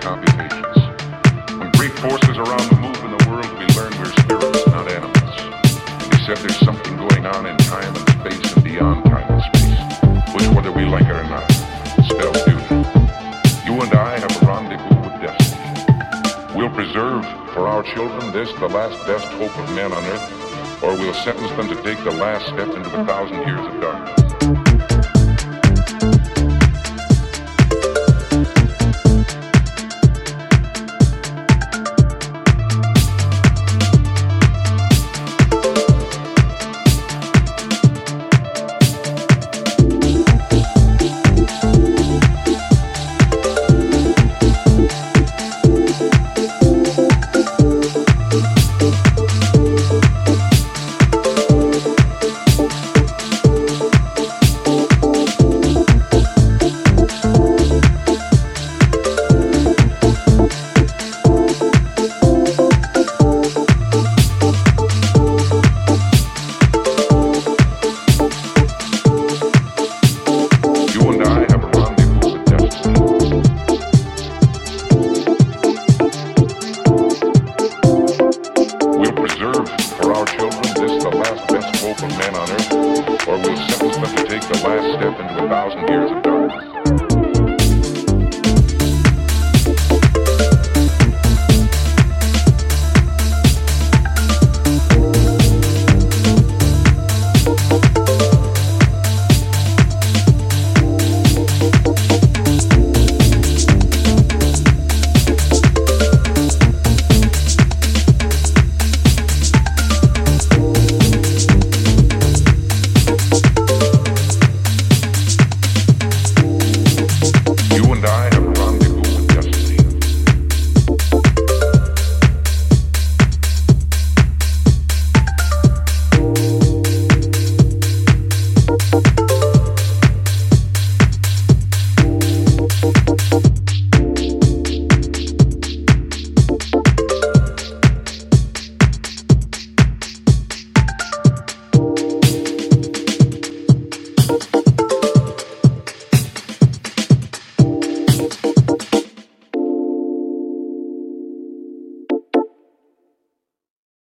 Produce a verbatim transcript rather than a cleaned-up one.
computations. When great forces are on the move in the world, we learn we're spirits, not animals. They said there's something going on in time and space and beyond time and space, which, whether we like it or not, spells duty. You and I have a rendezvous with destiny. We'll preserve for our children this, the last best hope of men on earth, or we'll sentence them to take the last step into a thousand years of darkness.